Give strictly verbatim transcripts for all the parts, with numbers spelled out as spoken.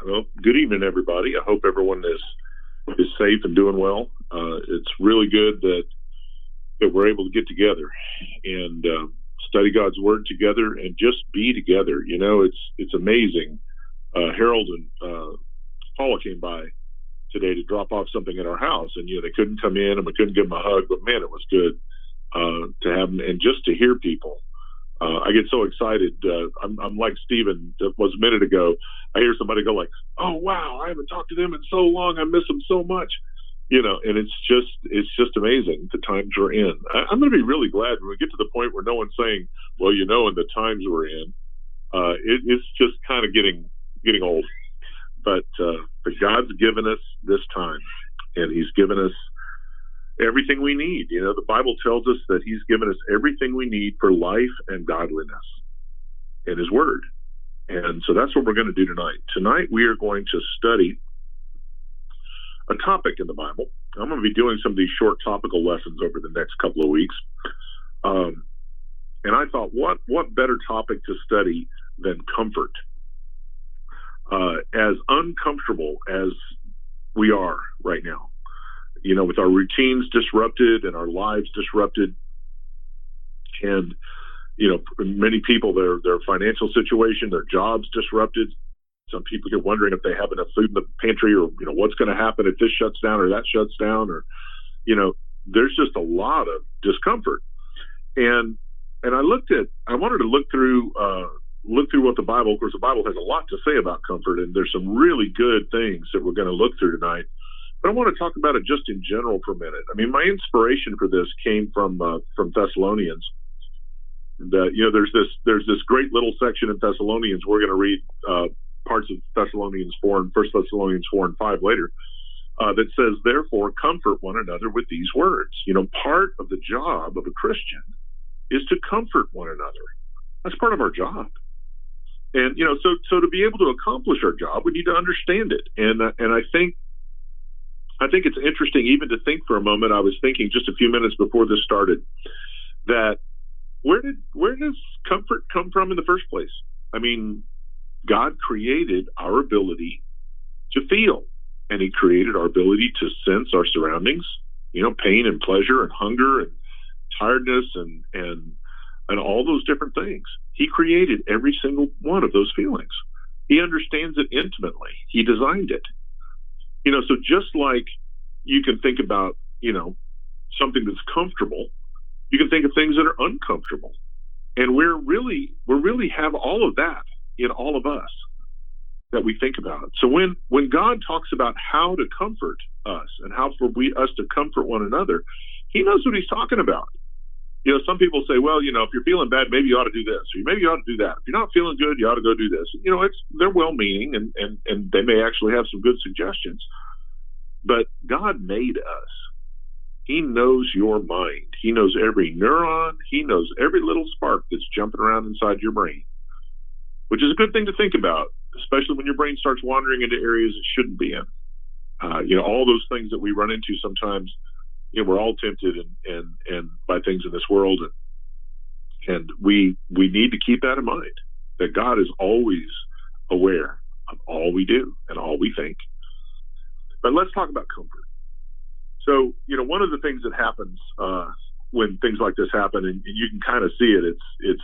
Well, good evening, everybody. I hope everyone is is safe and doing well. Uh, it's really good that that we're able to get together and uh, study God's Word together and just be together. You know, it's it's amazing. Uh, Harold and uh, Paula came by today to drop off something at our house, and you know they couldn't come in, and we couldn't give them a hug. But man, it was good uh, to have them, and just to hear people. Uh, I get so excited. Uh, I'm, I'm like Stephen that was a minute ago. I hear somebody go like, "Oh wow, I haven't talked to them in so long. I miss them so much." You know, and it's just it's just amazing the times we're in. I, I'm going to be really glad when we get to the point where no one's saying, "Well, you know, in the times we're in." Uh, it, it's just kind of getting getting old. But uh, but God's given us this time, and He's given us everything we need. You know, the Bible tells us that He's given us everything we need for life and godliness in His Word. And so that's what we're going to do tonight. Tonight we are going to study a topic in the Bible. I'm going to be doing some of these short topical lessons over the next couple of weeks. Um, and I thought, what what better topic to study than comfort? Uh, as uncomfortable as we are right now, you know, with our routines disrupted and our lives disrupted, and you know, many people, their their financial situation, their jobs disrupted. Some people get wondering if they have enough food in the pantry, or you know, what's going to happen if this shuts down or that shuts down, or you know, there's just a lot of discomfort. And and I looked at, I wanted to look through uh, look through what the Bible. Of course, the Bible has a lot to say about comfort, and there's some really good things that we're going to look through tonight. But I want to talk about it just in general for a minute. I mean, my inspiration for this came from uh, from Thessalonians. The, you know, there's this there's this great little section in Thessalonians. We're going to read uh, parts of Thessalonians four and First Thessalonians four and five later. Uh, that says, "Therefore, comfort one another with these words." You know, part of the job of a Christian is to comfort one another. That's part of our job. And you know, so so to be able to accomplish our job, we need to understand it. And uh, and I think. I think it's interesting even to think for a moment. I was thinking just a few minutes before this started that where did where does comfort come from in the first place? I mean, God created our ability to feel, and He created our ability to sense our surroundings, you know, pain and pleasure and hunger and tiredness and and and all those different things. He created every single one of those feelings. He understands it intimately. He designed it. You know, so just like you can think about, you know, something that's comfortable, you can think of things that are uncomfortable. And we're really, we really have all of that in all of us that we think about. So when, when God talks about how to comfort us and how for we us to comfort one another, He knows what He's talking about. You know, some people say, well, you know, if you're feeling bad, maybe you ought to do this, or maybe you ought to do that. If you're not feeling good, you ought to go do this. You know, it's they're well-meaning, and and and they may actually have some good suggestions. But God made us. He knows your mind. He knows every neuron. He knows every little spark that's jumping around inside your brain, which is a good thing to think about, especially when your brain starts wandering into areas it shouldn't be in. Uh, you know, all those things that we run into sometimes. You know, we're all tempted and, and, and by things in this world. And, and we, we need to keep that in mind, that God is always aware of all we do and all we think. But let's talk about comfort. So, you know, one of the things that happens, uh, when things like this happen, and you can kind of see it, it's, it's,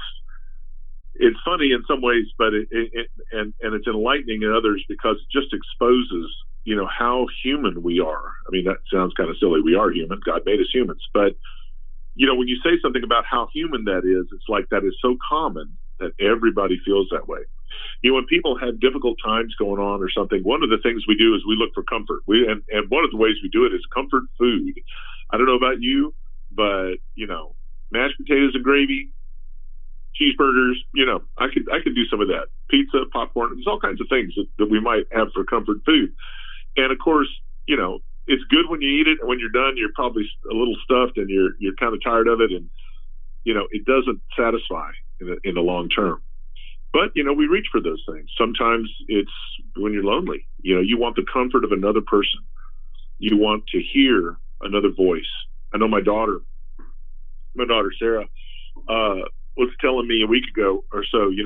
it's funny in some ways, but it, it, it and, and it's enlightening in others because it just exposes, you know, how human we are. I mean, that sounds kind of silly. We are human. God made us humans. But, you know, when you say something about how human that is, it's like that is so common that everybody feels that way. You know, when people have difficult times going on or something, one of the things we do is we look for comfort. We and, and one of the ways we do it is comfort food. I don't know about you, but, you know, mashed potatoes and gravy, cheeseburgers, you know, I could I could do some of that. Pizza, popcorn, there's all kinds of things that, that we might have for comfort food. And of course, you know, it's good when you eat it, and when you're done, you're probably a little stuffed and you're you're kind of tired of it, and you know, it doesn't satisfy in the, in the long term. But you know, we reach for those things. Sometimes it's when you're lonely. You know, you want the comfort of another person. You want to hear another voice. I know my daughter, my daughter Sarah, uh, was telling me a week ago or so, you know,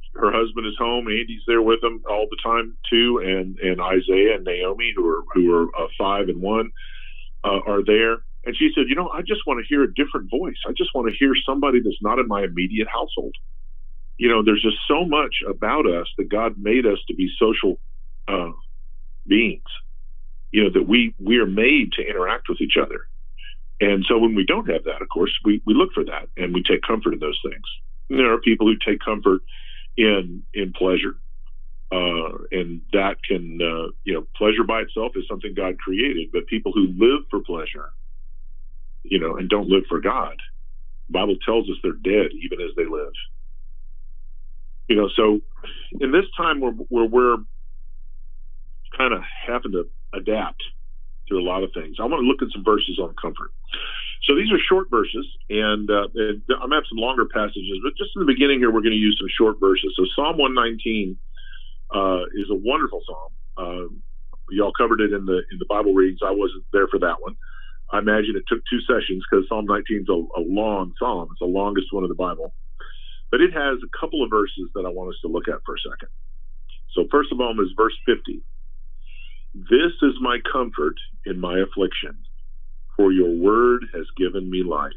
her husband is home. Andy's there with them all the time too, and and Isaiah and Naomi, who are who are uh, five and one, uh, are there. And she said, you know, I just want to hear a different voice. I just want to hear somebody that's not in my immediate household. You know, there's just so much about us that God made us to be social uh, beings. You know, that we we are made to interact with each other. And so when we don't have that, of course, we, we look for that and we take comfort in those things. And there are people who take comfort in in pleasure. Uh, and that can, uh, you know, pleasure by itself is something God created. But people who live for pleasure, you know, and don't live for God, the Bible tells us they're dead even as they live. You know, so in this time where, where we're kind of having to adapt to a lot of things, I want to look at some verses on comfort. So these are short verses, and, uh, and I'm going to have some longer passages, but just in the beginning here, we're going to use some short verses. So Psalm one nineteen uh, is a wonderful psalm. Uh, y'all covered it in the in the Bible readings. I wasn't there for that one. I imagine it took two sessions because Psalm nineteen is a, a long psalm. It's the longest one of the Bible. But it has a couple of verses that I want us to look at for a second. So first of all is verse fifty. This is my comfort in my affliction, for your word has given me life.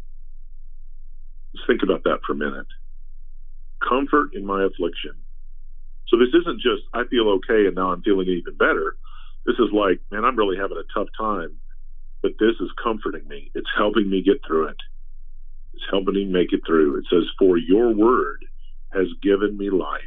Let's think about that for a minute. Comfort in my affliction. So this isn't just, I feel okay and now I'm feeling even better. This is like, man, I'm really having a tough time, but this is comforting me. It's helping me get through it. It's helping me make it through. It says, for your word has given me life.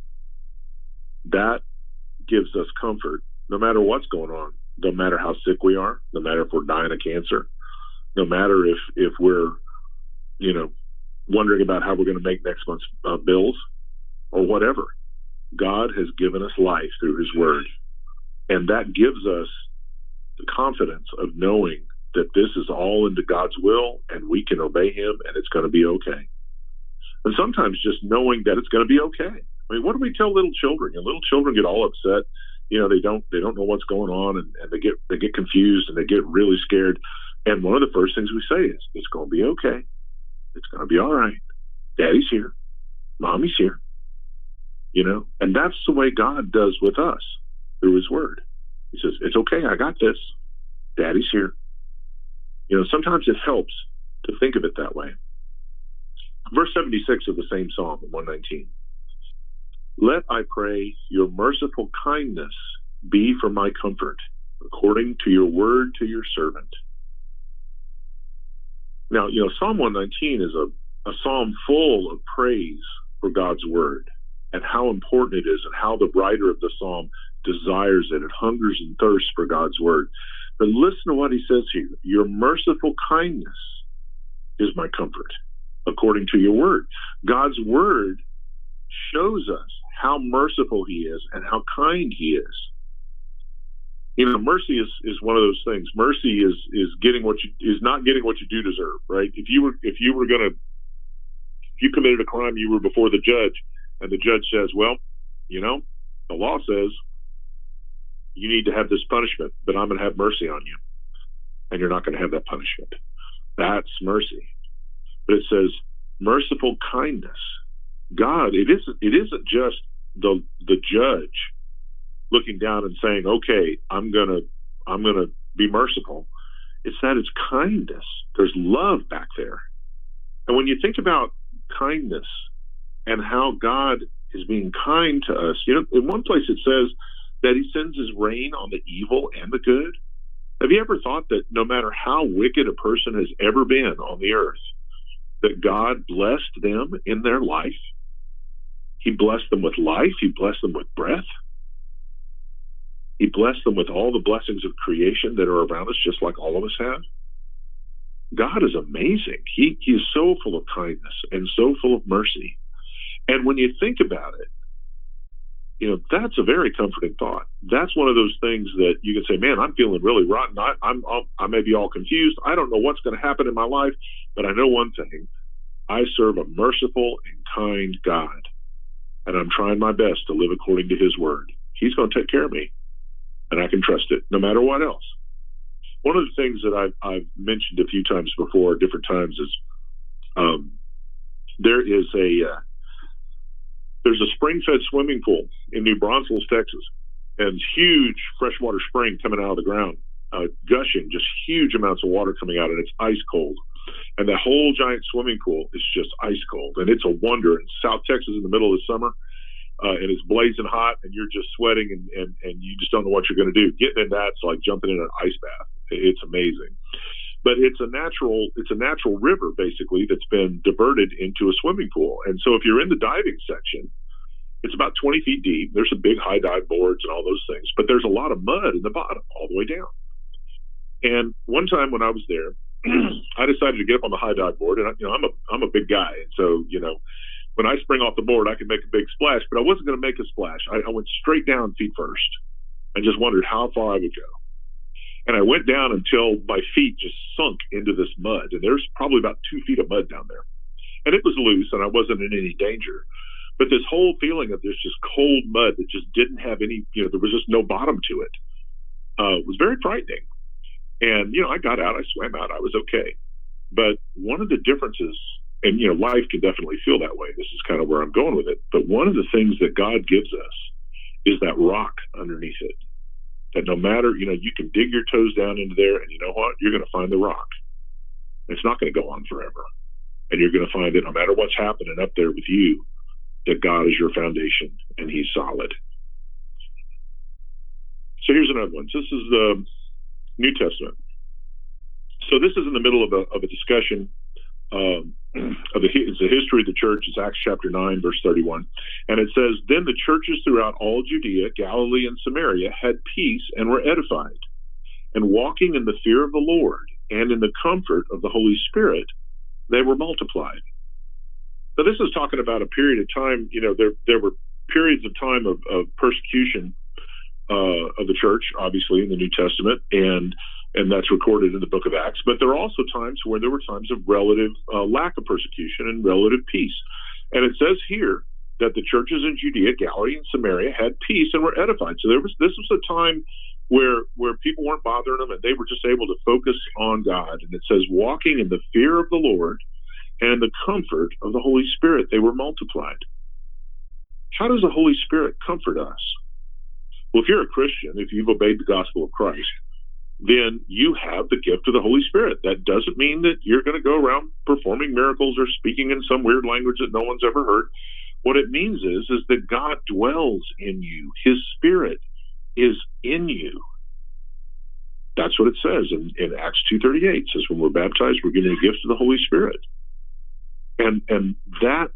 That gives us comfort no matter what's going on. No matter how sick we are, no matter if we're dying of cancer, no matter if, if we're, you know, wondering about how we're going to make next month's uh, bills or whatever. God has given us life through his word. And that gives us the confidence of knowing that this is all into God's will and we can obey him and it's going to be okay. And sometimes just knowing that it's going to be okay. I mean, what do we tell little children? You know, little children get all upset. You know, they don't they don't know what's going on and, and they get they get confused and they get really scared. And one of the first things we say is, it's going to be okay. It's going to be all right. Daddy's here. Mommy's here. You know, and that's the way God does with us through his word. He says, it's okay. I got this. Daddy's here. You know, sometimes it helps to think of it that way. Verse seventy-six of the same Psalm, one nineteen. Let, I pray, your merciful kindness be for my comfort, according to your word to your servant. Now, you know, Psalm one nineteen is a, a psalm full of praise for God's word and how important it is and how the writer of the psalm desires it and hungers and thirsts for God's word. But listen to what he says here. Your merciful kindness is my comfort, according to your word. God's word shows us how merciful he is and how kind he is. You know, mercy is, is one of those things. Mercy is is getting what you is not getting what you do deserve, right? If you were if you were gonna if you committed a crime, you were before the judge, and the judge says, well, you know, the law says you need to have this punishment, but I'm gonna have mercy on you. And you're not gonna have that punishment. That's mercy. But it says merciful kindness. God, it isn't it isn't just the the judge looking down and saying, okay, I'm gonna I'm gonna be merciful. It's that it's kindness. There's love back there. And when you think about kindness and how God is being kind to us, you know, in one place it says that he sends his rain on the evil and the good. Have you ever thought that no matter how wicked a person has ever been on the earth, that God blessed them in their life? He blessed them with life. He blessed them with breath. He blessed them with all the blessings of creation that are around us, just like all of us have. God is amazing. He, he is so full of kindness and so full of mercy. And when you think about it, you know, that's a very comforting thought. That's one of those things that you can say, man, I'm feeling really rotten. I, I'm, I may be all confused. I don't know what's going to happen in my life, but I know one thing. I serve a merciful and kind God. And I'm trying my best to live according to his word. He's going to take care of me. And I can trust it, no matter what else. One of the things that I've, I've mentioned a few times before, different times, is um, there is a, uh, There's a spring-fed swimming pool in New Braunfels, Texas, and it's huge freshwater spring coming out of the ground, uh, gushing, just huge amounts of water coming out, and it's ice cold. And that whole giant swimming pool is just ice cold, and it's a wonder. In South Texas in the middle of the summer, uh, and it's blazing hot, and you're just sweating, and, and, and you just don't know what you're going to do. Getting in that's like jumping in an ice bath. It's amazing. But it's a natural, it's a natural river, basically, that's been diverted into a swimming pool. And so if you're in the diving section, it's about twenty feet deep. There's some big high dive boards and all those things, but there's a lot of mud in the bottom all the way down. And one time when I was there, I decided to get up on the high dive board, and I, you know, I'm a I'm a big guy, and so you know, when I spring off the board, I can make a big splash. But I wasn't going to make a splash. I, I went straight down feet first, and just wondered how far I would go. And I went down until my feet just sunk into this mud, and there's probably about two feet of mud down there, and it was loose, and I wasn't in any danger. But this whole feeling of this just cold mud that just didn't have any, you know, there was just no bottom to it, uh, was very frightening. And, you know, I got out, I swam out, I was okay. But one of the differences, and, you know, life can definitely feel that way. This is kind of where I'm going with it. But one of the things that God gives us is that rock underneath it. That no matter, you know, you can dig your toes down into there, and you know what? You're going to find the rock. It's not going to go on forever. And you're going to find that no matter what's happening up there with you, that God is your foundation, and he's solid. So here's another one. So this is the New Testament. So this is in the middle of a, of a discussion um, of the, it's the history of the church. It's Acts chapter nine, verse thirty-one. And it says, then the churches throughout all Judea, Galilee, and Samaria had peace and were edified. And walking in the fear of the Lord and in the comfort of the Holy Spirit, they were multiplied. So this is talking about a period of time, you know, there there were periods of time of, of persecution uh, of the church, obviously, in the New Testament, and and that's recorded in the book of Acts. But there are also times where there were times of relative uh, lack of persecution and relative peace. And it says here that the churches in Judea, Galilee, and Samaria had peace and were edified. So there was this was a time where where people weren't bothering them, and they were just able to focus on God. And it says, walking in the fear of the Lord and the comfort of the Holy Spirit, they were multiplied. How does the Holy Spirit comfort us? Well, if you're a Christian, if you've obeyed the gospel of Christ, then you have the gift of the Holy Spirit. That doesn't mean that you're going to go around performing miracles or speaking in some weird language that no one's ever heard. What it means is, is that God dwells in you. His Spirit is in you. That's what it says in, in Acts two thirty-eight. It says when we're baptized, we're given the gift of the Holy Spirit. And and that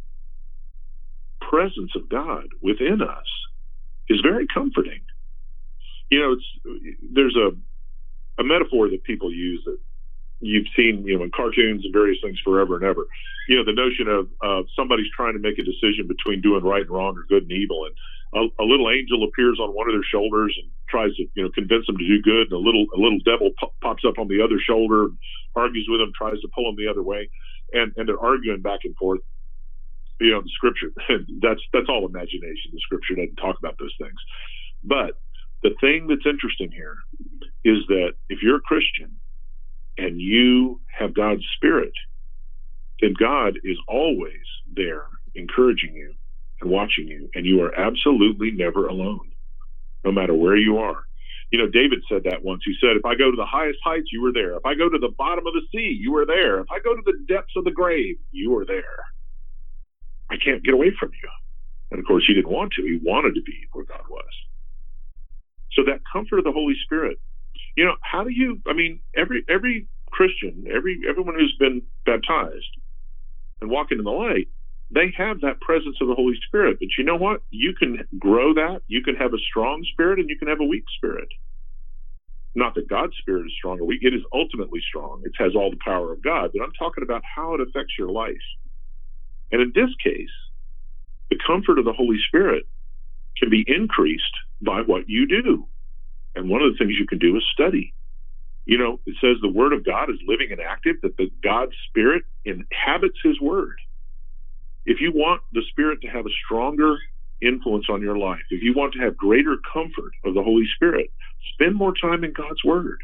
presence of God within us is very comforting. You know, it's there's a a metaphor that people use that you've seen, you know, in cartoons and various things forever and ever. You know, the notion of uh, somebody's trying to make a decision between doing right and wrong or good and evil, and a, a little angel appears on one of their shoulders and tries to, you know, convince them to do good, and a little a little devil po- pops up on the other shoulder, and argues with them, tries to pull them the other way. And, and they're arguing back and forth, you know, the scripture. that's that's all imagination. The scripture doesn't talk about those things. But the thing that's interesting here is that if you're a Christian and you have God's Spirit, then God is always there encouraging you and watching you, and you are absolutely never alone, no matter where you are. You know, David said that once. He said, if I go to the highest heights, you were there. If I go to the bottom of the sea, you were there. If I go to the depths of the grave, you are there. I can't get away from you. And of course, he didn't want to. He wanted to be where God was. So that comfort of the Holy Spirit, you know, how do you, I mean, every every Christian, every everyone who's been baptized and walking in the light, they have that presence of the Holy Spirit. But you know what? You can grow that. You can have a strong spirit and you can have a weak spirit. Not that God's Spirit is strong or weak. It is ultimately strong. It has all the power of God. But I'm talking about how it affects your life. And in this case, the comfort of the Holy Spirit can be increased by what you do. And one of the things you can do is study. You know, it says the Word of God is living and active, that the God's Spirit inhabits His Word. If you want the Spirit to have a stronger influence on your life, if you want to have greater comfort of the Holy Spirit, spend more time in God's Word.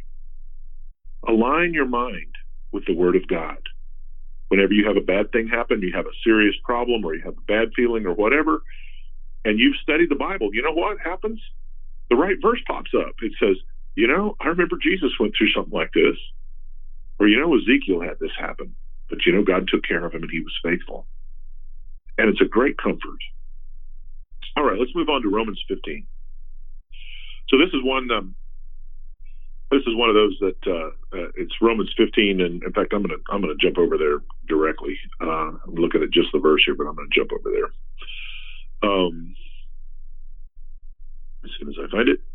Align your mind with the Word of God. Whenever you have a bad thing happen, you have a serious problem, or you have a bad feeling or whatever, and you've studied the Bible, you know what happens? The right verse pops up. It says, you know, I remember Jesus went through something like this. Or, you know, Ezekiel had this happen. But, you know, God took care of him and he was faithful. And it's a great comfort. All right, let's move on to Romans fifteen. So this is one, um, this is one of those that uh, uh, it's Romans fifteen, and in fact, I'm gonna I'm gonna jump over there directly. Uh, I'm looking at just the verse here, but I'm gonna jump over there. Um, as soon as I find it,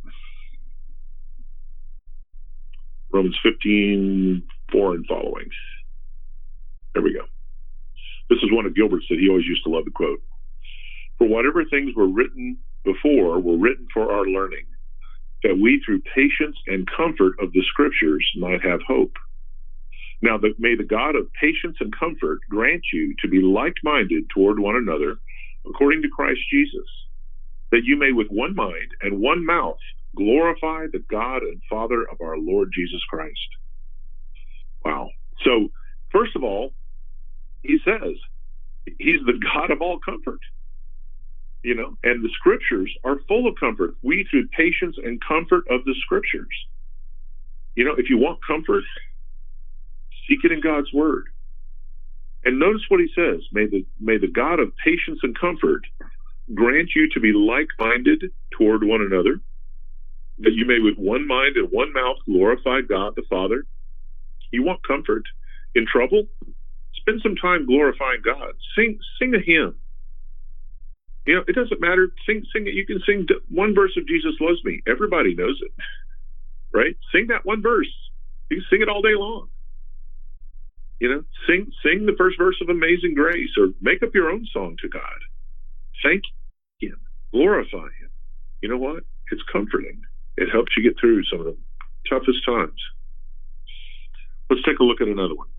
Romans fifteen, four and following. There we go. This is one of Gilbert's that he always used to love to quote. For whatever things were written before were written for our learning, that we through patience and comfort of the scriptures might have hope. Now that may the God of patience and comfort grant you to be like-minded toward one another according to Christ Jesus, that you may with one mind and one mouth glorify the God and Father of our Lord Jesus Christ. Wow. So first of all, he says he's the God of all comfort. You know, and the scriptures are full of comfort. We, through patience and comfort of the scriptures. You know, if you want comfort, seek it in God's word. And notice what he says. May the, may the God of patience and comfort grant you to be like-minded toward one another, that you may with one mind and one mouth glorify God the Father. You want comfort in trouble? Spend some time glorifying God. Sing, sing a hymn. You know, it doesn't matter. Sing, sing it. You can sing one verse of Jesus Loves Me. Everybody knows it, right? Sing that one verse. You can sing it all day long. You know, sing, sing the first verse of Amazing Grace, or make up your own song to God. Thank Him, glorify Him. You know what? It's comforting. It helps you get through some of the toughest times. Let's take a look at another one.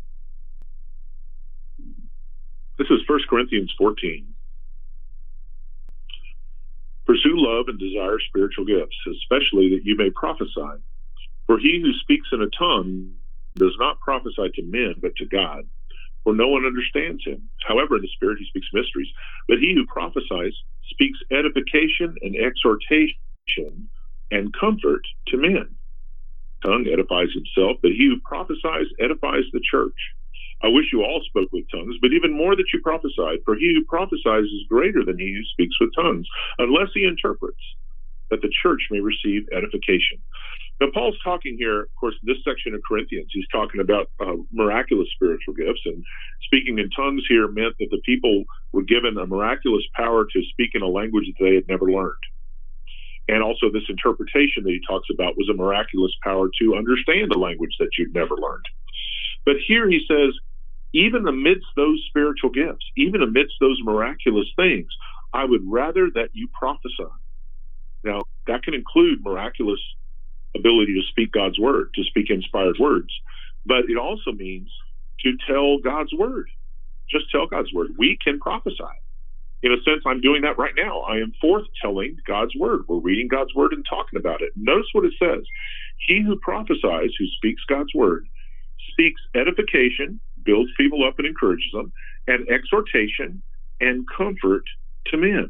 This is First Corinthians fourteen. Pursue love and desire spiritual gifts, especially that you may prophesy. For he who speaks in a tongue does not prophesy to men, but to God, for no one understands him. However, in the Spirit he speaks mysteries. But he who prophesies speaks edification and exhortation and comfort to men. Tongue edifies himself, but he who prophesies edifies the church. I wish you all spoke with tongues, but even more that you prophesied, for he who prophesies is greater than he who speaks with tongues, unless he interprets, that the church may receive edification. Now, Paul's talking here, of course, in this section of Corinthians, he's talking about uh, miraculous spiritual gifts, and speaking in tongues here meant that the people were given a miraculous power to speak in a language that they had never learned. And also this interpretation that he talks about was a miraculous power to understand a language that you'd never learned. But here he says, even amidst those spiritual gifts, even amidst those miraculous things, I would rather that you prophesy. Now, that can include miraculous ability to speak God's word, to speak inspired words. But it also means to tell God's word. Just tell God's word. We can prophesy. In a sense, I'm doing that right now. I am forth-telling God's word. We're reading God's word and talking about it. Notice what it says. He who prophesies, who speaks God's word, speaks edification, builds people up and encourages them, and exhortation and comfort to men.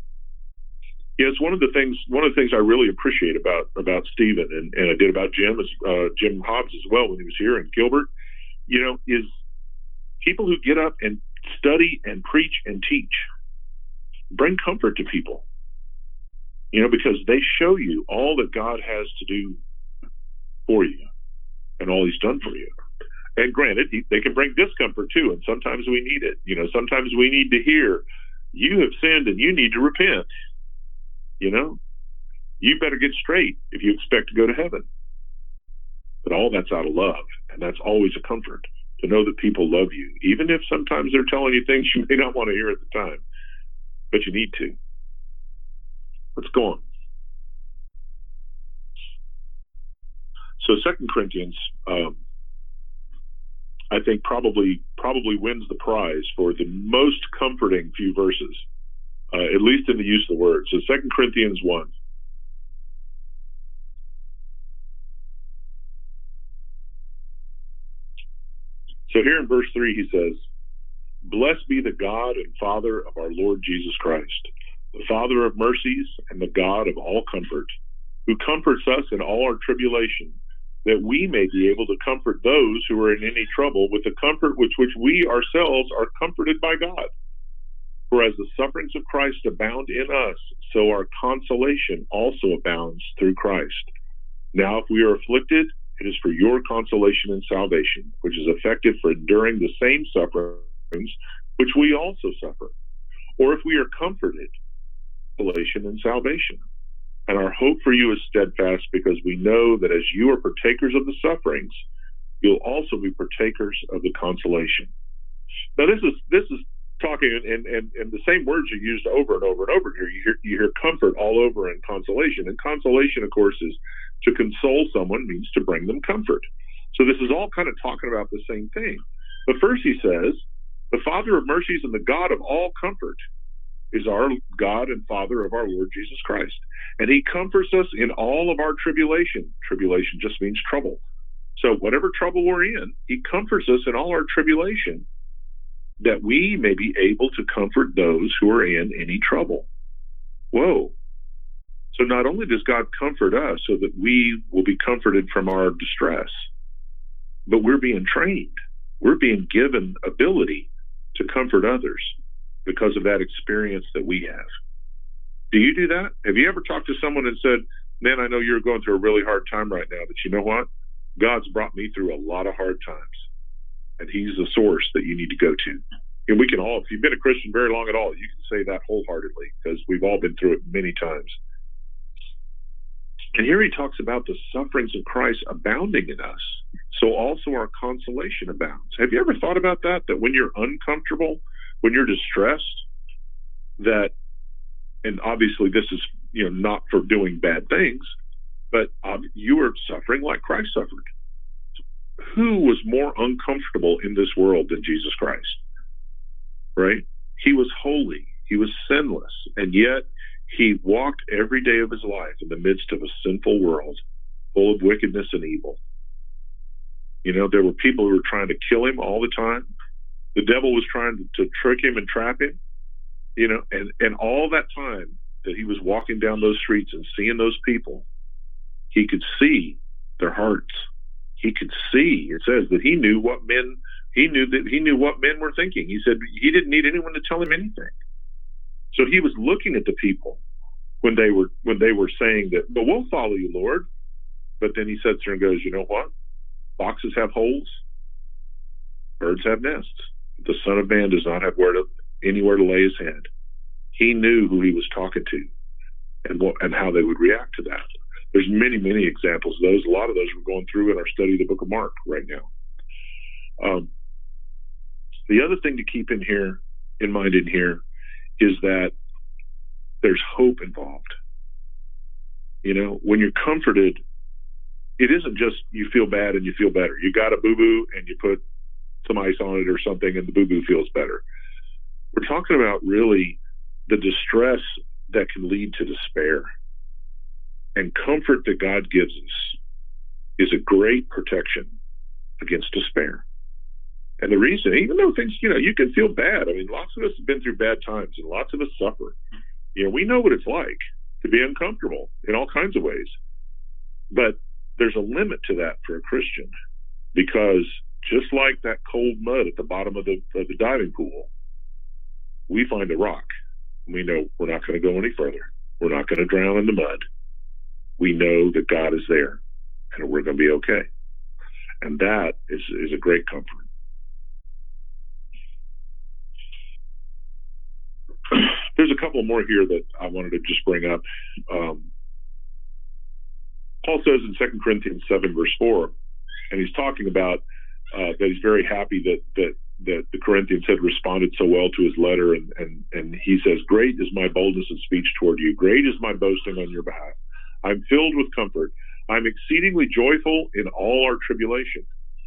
Yeah, it's one of the things. One of the things I really appreciate about about Stephen, and, and I did about Jim, as uh, Jim Hobbs as well when he was here, and Gilbert. You know, is people who get up and study and preach and teach bring comfort to people. You know, because they show you all that God has to do for you and all He's done for you. And granted, he, they can bring discomfort too, and sometimes we need it. You know, sometimes we need to hear, you have sinned and you need to repent. You know, you better get straight if you expect to go to heaven. But all that's out of love, and that's always a comfort to know that people love you, even if sometimes they're telling you things you may not want to hear at the time, but you need to. Let's go on. So Second Corinthians, um, I think probably probably wins the prize for the most comforting few verses, uh, at least in the use of the word. So Second Corinthians one. So here in verse three, he says, "Blessed be the God and Father of our Lord Jesus Christ, the Father of mercies and the God of all comfort, who comforts us in all our tribulation, that we may be able to comfort those who are in any trouble with the comfort with which we ourselves are comforted by God. For as the sufferings of Christ abound in us, so our consolation also abounds through Christ. Now if we are afflicted, it is for your consolation and salvation, which is effective for enduring the same sufferings which we also suffer. Or if we are comforted, consolation and salvation. And our hope for you is steadfast, because we know that as you are partakers of the sufferings, you'll also be partakers of the consolation. Now this is this is talking, and, and, and the same words are used over and over and over here. You hear, you hear comfort all over in consolation. And consolation, of course, is to console someone means to bring them comfort. So this is all kind of talking about the same thing. But first he says, the Father of mercies and the God of all comfort is our God and Father of our Lord Jesus Christ. And he comforts us in all of our tribulation. Tribulation just means trouble. So whatever trouble we're in, he comforts us in all our tribulation, that we may be able to comfort those who are in any trouble. Whoa. So not only does God comfort us so that we will be comforted from our distress, but we're being trained. We're being given ability to comfort others because of that experience that we have. Do you do that? Have you ever talked to someone and said, man, I know you're going through a really hard time right now, but you know what? God's brought me through a lot of hard times, and he's the source that you need to go to. And we can all, if you've been a Christian very long at all, you can say that wholeheartedly, because we've all been through it many times. And here he talks about the sufferings of Christ abounding in us, so also our consolation abounds. Have you ever thought about that? That when you're uncomfortable, when you're distressed, that, and obviously this is, you know, not for doing bad things, but um, you are suffering like Christ suffered. Who was more uncomfortable in this world than Jesus Christ? Right? He was holy. He was sinless. And yet he walked every day of his life in the midst of a sinful world full of wickedness and evil. You know, there were people who were trying to kill him all the time. The devil was trying to, to trick him and trap him. You know, and, and all that time that he was walking down those streets and seeing those people, he could see their hearts. He could see, it says that he knew what men, he knew that he knew what men were thinking. He said he didn't need anyone to tell him anything. So he was looking at the people when they were, when they were saying that, but we'll follow you, Lord. But then he sits there and goes, you know what? Foxes have holes. Birds have nests. The Son of Man does not have where to, anywhere to lay his head. He knew who he was talking to and what, and how they would react to that. There's many, many examples of those. A lot of those we're going through in our study of the book of Mark right now. Um, the other thing to keep in here, in mind in here, is that there's hope involved. You know, when you're comforted, it isn't just you feel bad and you feel better. You got a boo-boo and you put some ice on it or something and the boo-boo feels better. We're talking about really the distress that can lead to despair. And comfort that God gives us is a great protection against despair. And the reason, even though things, you know, you can feel bad. I mean, lots of us have been through bad times and lots of us suffer. You know, we know what it's like to be uncomfortable in all kinds of ways. But there's a limit to that for a Christian, because just like that cold mud at the bottom of the, of the diving pool, we find a rock. We know we're not going to go any further. We're not going to drown in the mud. We know that God is there and we're going to be okay. And that is, is a great comfort. There's a couple more here that I wanted to just bring up. Um, Paul says in Second Corinthians seven, verse four, and he's talking about uh, that he's very happy that, that, that the Corinthians had responded so well to his letter. And, and, and he says, great is my boldness of speech toward you. Great is my boasting on your behalf. I'm filled with comfort. I'm exceedingly joyful in all our tribulation.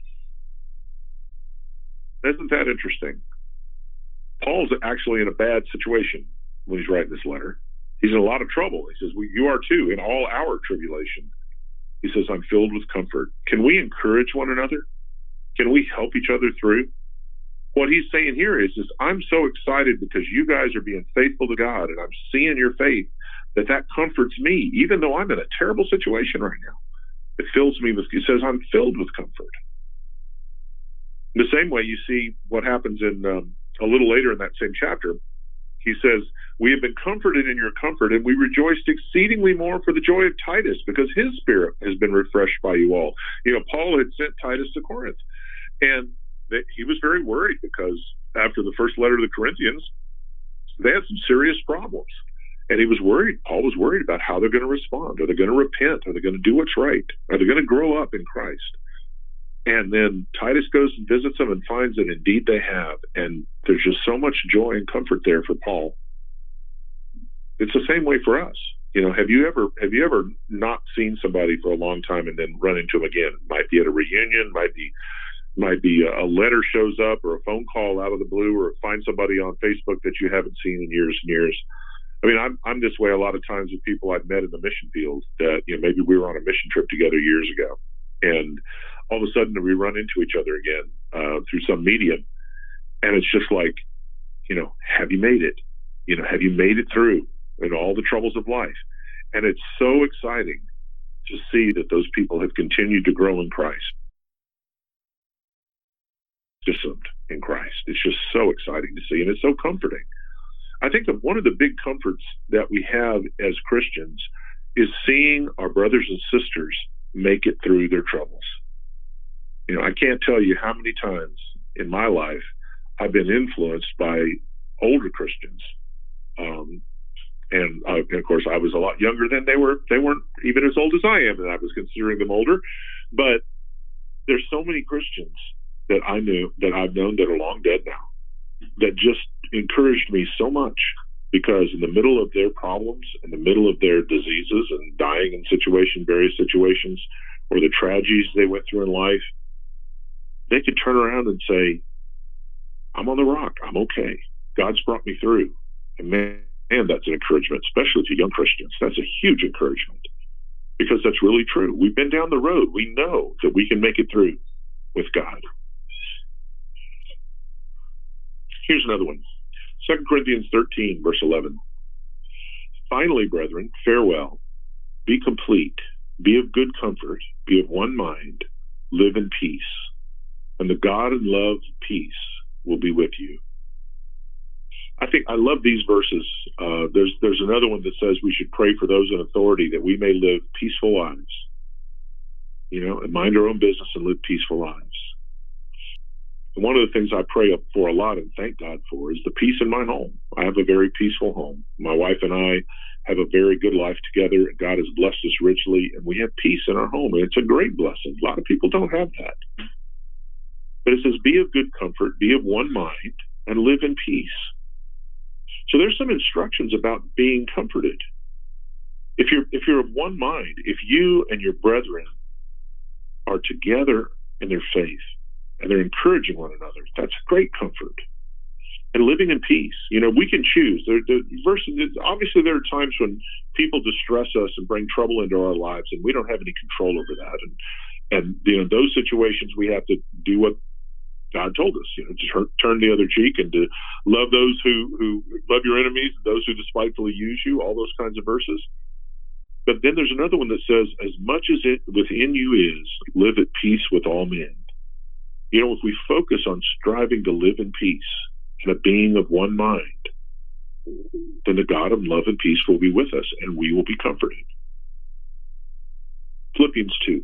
Isn't that interesting? Paul's actually in a bad situation when he's writing this letter. He's in a lot of trouble. He says, well, you are too, in all our tribulation. He says, I'm filled with comfort. Can we encourage one another? Can we help each other through? what he's saying here is, is I'm so excited because you guys are being faithful to God, and I'm seeing your faith, that that comforts me, even though I'm in a terrible situation right now. It fills me with, he says, I'm filled with comfort. In the same way, you see what happens in um, a little later in that same chapter. He says, we have been comforted in your comfort, and we rejoiced exceedingly more for the joy of Titus, because his spirit has been refreshed by you all. You know, Paul had sent Titus to Corinth, and they, he was very worried because after the first letter to the Corinthians, they had some serious problems. And he was worried. Paul was worried about how they're going to respond. Are they going to repent? Are they going to do what's right? Are they going to grow up in Christ? And then Titus goes and visits them and finds that indeed they have. And there's just so much joy and comfort there for Paul. It's the same way for us. You know, have you ever have you ever not seen somebody for a long time and then run into them again? Might be at a reunion, might be might be a letter shows up, or a phone call out of the blue, or find somebody on Facebook that you haven't seen in years and years. I mean, I'm I'm this way a lot of times with people I've met in the mission field that, you know, maybe we were on a mission trip together years ago, and all of a sudden we run into each other again uh, through some medium, and it's just like, you know, have you made it? You know, have you made it through and all the troubles of life? And it's so exciting to see that those people have continued to grow in Christ, just in Christ. It's just so exciting to see, and it's so comforting. I think that one of the big comforts that we have as Christians is seeing our brothers and sisters make it through their troubles. You know, I can't tell you how many times in my life I've been influenced by older Christians. Um, and, uh, and of course, I was a lot younger than they were. They weren't even as old as I am, and I was considering them older. But there's so many Christians that I knew, that I've known, that are long dead now, that just encouraged me so much, because in the middle of their problems, in the middle of their diseases and dying in situation, various situations, or the tragedies they went through in life, they could turn around and say, I'm on the rock. I'm okay. God's brought me through. And man, man, that's an encouragement, especially to young Christians. That's a huge encouragement, because that's really true. We've been down the road. We know that we can make it through with God. Here's another one. Second Corinthians thirteen, verse eleven. Finally, brethren, farewell. Be complete. Be of good comfort. Be of one mind. Live in peace. And the God and love peace will be with you. I think I love these verses. Uh, there's there's another one that says we should pray for those in authority, that we may live peaceful lives. You know, and mind our own business and live peaceful lives. And one of the things I pray up for a lot and thank God for is the peace in my home. I have a very peaceful home. My wife and I have a very good life together, and God has blessed us richly, and we have peace in our home, and it's a great blessing. A lot of people don't have that. But it says, be of good comfort, be of one mind, and live in peace. So there's some instructions about being comforted. If you're if you're of one mind, if you and your brethren are together in their faith, and they're encouraging one another, that's great comfort. And living in peace. You know, we can choose. There, there, versus, obviously, there are times when people distress us and bring trouble into our lives, and we don't have any control over that. And, and you know, those situations, we have to do what God told us, you know, to turn, turn the other cheek, and to love those who, who love your enemies, those who despitefully use you, all those kinds of verses. But then there's another one that says, as much as it within you is, live at peace with all men. You know, if we focus on striving to live in peace and a being of one mind, then the God of love and peace will be with us, and we will be comforted. Philippians two.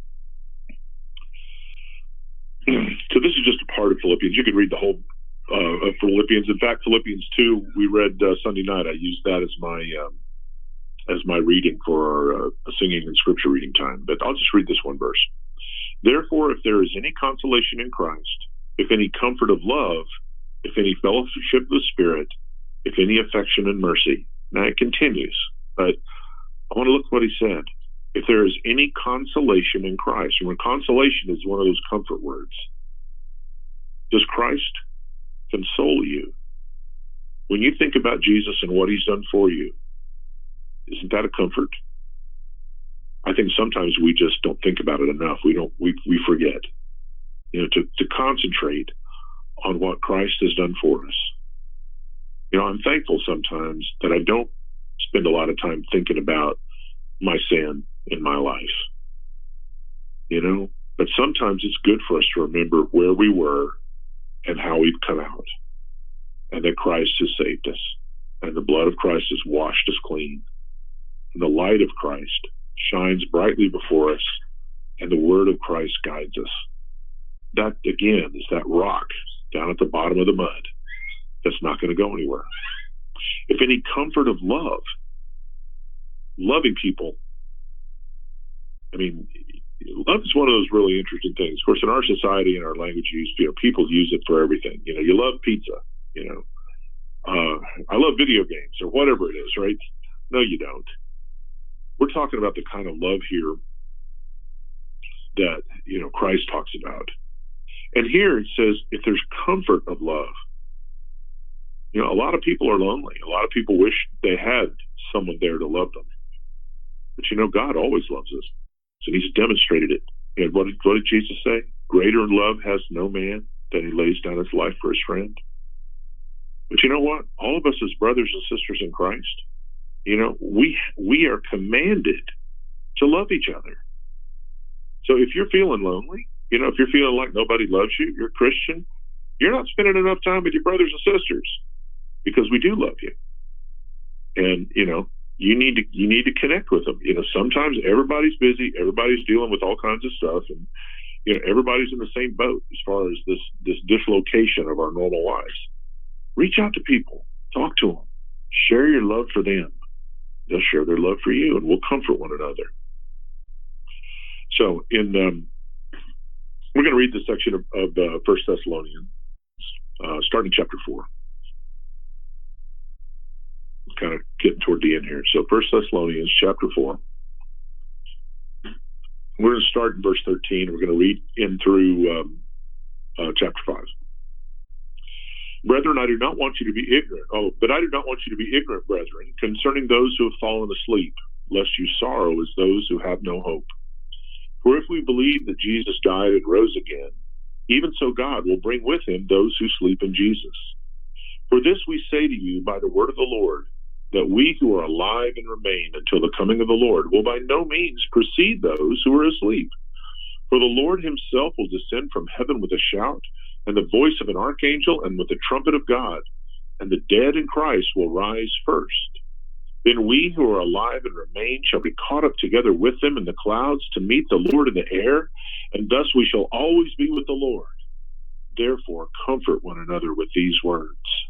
So this is just a part of Philippians. You could read the whole uh, of Philippians. In fact, Philippians two, we read uh, Sunday night. I used that as my um, as my reading for our uh, singing and scripture reading time. But I'll just read this one verse. Therefore, if there is any consolation in Christ, if any comfort of love, if any fellowship of the Spirit, if any affection and mercy. Now it continues, but I want to look what he said. If there is any consolation in Christ, and when consolation is one of those comfort words, does Christ console you? When you think about Jesus and what he's done for you, isn't that a comfort? I think sometimes we just don't think about it enough. We don't. We we forget, you know, to to concentrate on what Christ has done for us. You know, I'm thankful sometimes that I don't spend a lot of time thinking about my sin in my life. You know, but sometimes it's good for us to remember where we were and how we've come out, and that Christ has saved us, and the blood of Christ has washed us clean, and the light of Christ shines brightly before us, and the word of Christ guides us. That, again, is that rock down at the bottom of the mud that's not going to go anywhere. If any comfort of love, loving people, I mean, love is one of those really interesting things. Of course, in our society and our language use, you know, people use it for everything. You know, you love pizza, you know, uh, I love video games or whatever it is, right? No, you don't. We're talking about the kind of love here that, you know, Christ talks about. And here it says, if there's comfort of love, you know, a lot of people are lonely. A lot of people wish they had someone there to love them. But, you know, God always loves us. And he's demonstrated it. And what did, what did Jesus say? Greater love has no man than he lays down his life for his friend. But you know what? All of us as brothers and sisters in Christ, you know, we we are commanded to love each other. So if you're feeling lonely, you know, if you're feeling like nobody loves you, you're a Christian, you're not spending enough time with your brothers and sisters, because we do love you. And, you know, You need to you need to connect with them. You know, sometimes everybody's busy, everybody's dealing with all kinds of stuff, and you know, everybody's in the same boat as far as this this dislocation of our normal lives. Reach out to people, talk to them, share your love for them. They'll share their love for you, and we'll comfort one another. So, in um, we're going to read this section of, of uh, First Thessalonians, uh, starting chapter four. Kind of getting toward the end here. So First Thessalonians chapter four. We're going to start in verse thirteen. We're going to read in through um, uh, chapter five. Brethren, I do not want you to be ignorant. Oh, but I do not want you to be ignorant, brethren, concerning those who have fallen asleep, lest you sorrow as those who have no hope. For if we believe that Jesus died and rose again, even so God will bring with him those who sleep in Jesus. For this we say to you by the word of the Lord, that we who are alive and remain until the coming of the Lord will by no means precede those who are asleep. For the Lord himself will descend from heaven with a shout, and the voice of an archangel, and with the trumpet of God, and the dead in Christ will rise first. Then we who are alive and remain shall be caught up together with them in the clouds to meet the Lord in the air, and thus we shall always be with the Lord. Therefore comfort one another with these words.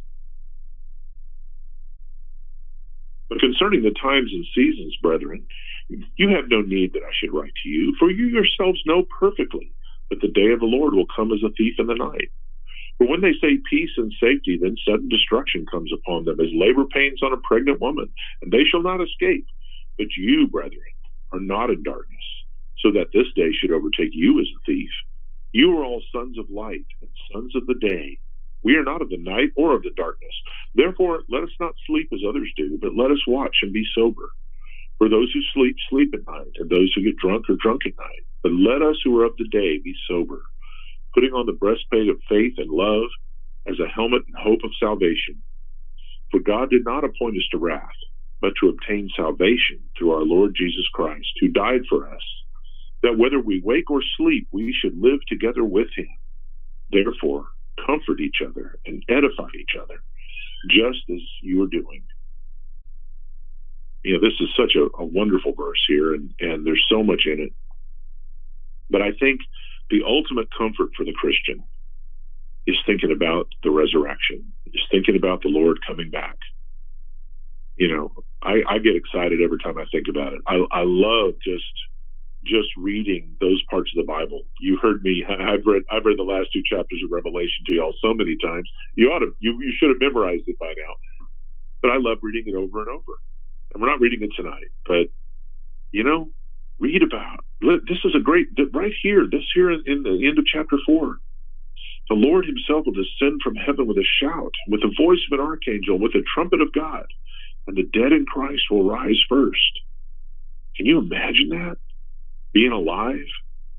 But concerning the times and seasons, brethren, you have no need that I should write to you, for you yourselves know perfectly that the day of the Lord will come as a thief in the night. For when they say peace and safety, then sudden destruction comes upon them as labor pains on a pregnant woman, and they shall not escape. But you, brethren, are not in darkness, so that this day should overtake you as a thief. You are all sons of light and sons of the day. We are not of the night or of the darkness. Therefore, let us not sleep as others do, but let us watch and be sober. For those who sleep, sleep at night, and those who get drunk are drunk at night. But let us who are of the day be sober, putting on the breastplate of faith and love as a helmet and hope of salvation. For God did not appoint us to wrath, but to obtain salvation through our Lord Jesus Christ, who died for us, that whether we wake or sleep, we should live together with him. Therefore, comfort each other and edify each other, just as you are doing. You know, this is such a, a wonderful verse here, and, and there's so much in it. But I think the ultimate comfort for the Christian is thinking about the resurrection, is thinking about the Lord coming back. You know, I, I get excited every time I think about it. I, I love just just reading those parts of the Bible. You heard me. I've read I've read the last two chapters of Revelation to y'all so many times. You ought to. You you should have memorized it by now. But I love reading it over and over. And we're not reading it tonight, but you know, read about. This is a great right here. This here in the end of chapter four. The Lord himself will descend from heaven with a shout, with the voice of an archangel, with the trumpet of God, and the dead in Christ will rise first. Can you imagine that? Being alive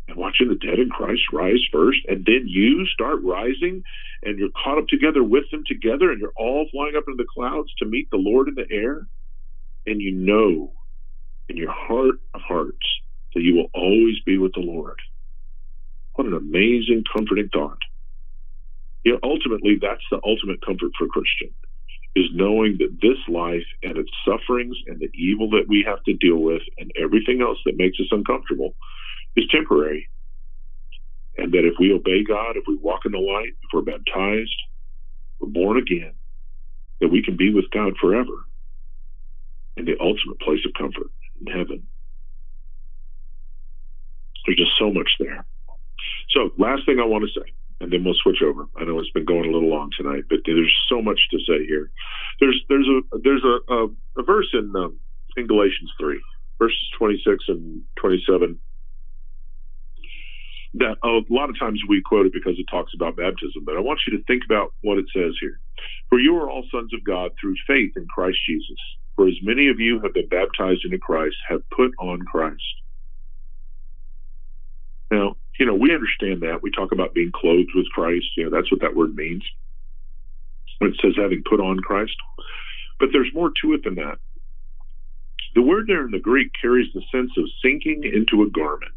and watching the dead in Christ rise first, and then you start rising, and you're caught up together with them together, and you're all flying up into the clouds to meet the Lord in the air, and you know in your heart of hearts that you will always be with the Lord. What an amazing, comforting thought. You know, ultimately, that's the ultimate comfort for a Christian, is knowing that this life and its sufferings and the evil that we have to deal with and everything else that makes us uncomfortable is temporary. And that if we obey God, if we walk in the light, if we're baptized, we're born again, that we can be with God forever in the ultimate place of comfort in heaven. There's just so much there. So, last thing I want to say, and then we'll switch over. I know it's been going a little long tonight, but there's so much to say here. There's there's a there's a a, a verse in um, in Galatians three, verses twenty-six and twenty-seven, that a lot of times we quote it because it talks about baptism. But I want you to think about what it says here. For you are all sons of God through faith in Christ Jesus. For as many of you have been baptized into Christ, have put on Christ. Now, you know, we understand that. We talk about being clothed with Christ. You know, that's what that word means when it says having put on Christ. But there's more to it than that. The word there in the Greek carries the sense of sinking into a garment.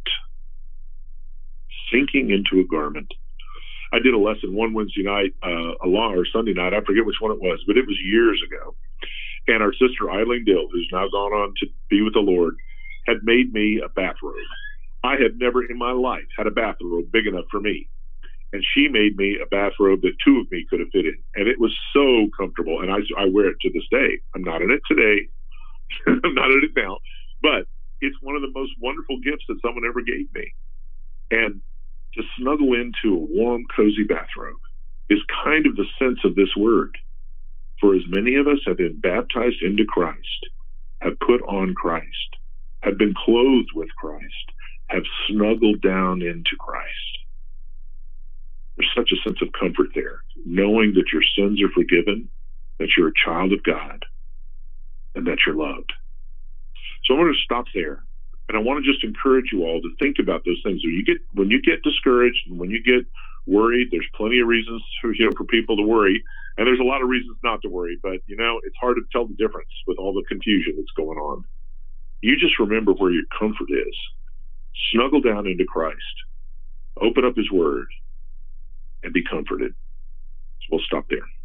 Sinking into a garment. I did a lesson one Wednesday night, uh, a law or Sunday night. I forget which one it was, but it was years ago. And our sister Eileen Dill, who's now gone on to be with the Lord, had made me a bathrobe. I had never in my life had a bathrobe big enough for me. And she made me a bathrobe that two of me could have fit in. And it was so comfortable. And I, I wear it to this day. I'm not in it today. I'm not in it now. But it's one of the most wonderful gifts that someone ever gave me. And to snuggle into a warm, cozy bathrobe is kind of the sense of this word. For as many of us have been baptized into Christ, have put on Christ, have been clothed with Christ, have snuggled down into Christ. There's such a sense of comfort there, knowing that your sins are forgiven, that you're a child of God, and that you're loved. So I'm going to stop there. And I want to just encourage you all to think about those things. When you get when you get discouraged and when you get worried, there's plenty of reasons for, you know, for people to worry, and there's a lot of reasons not to worry. But you know, it's hard to tell the difference with all the confusion that's going on. You just remember where your comfort is. Snuggle down into Christ, open up His Word, and be comforted. So we'll stop there.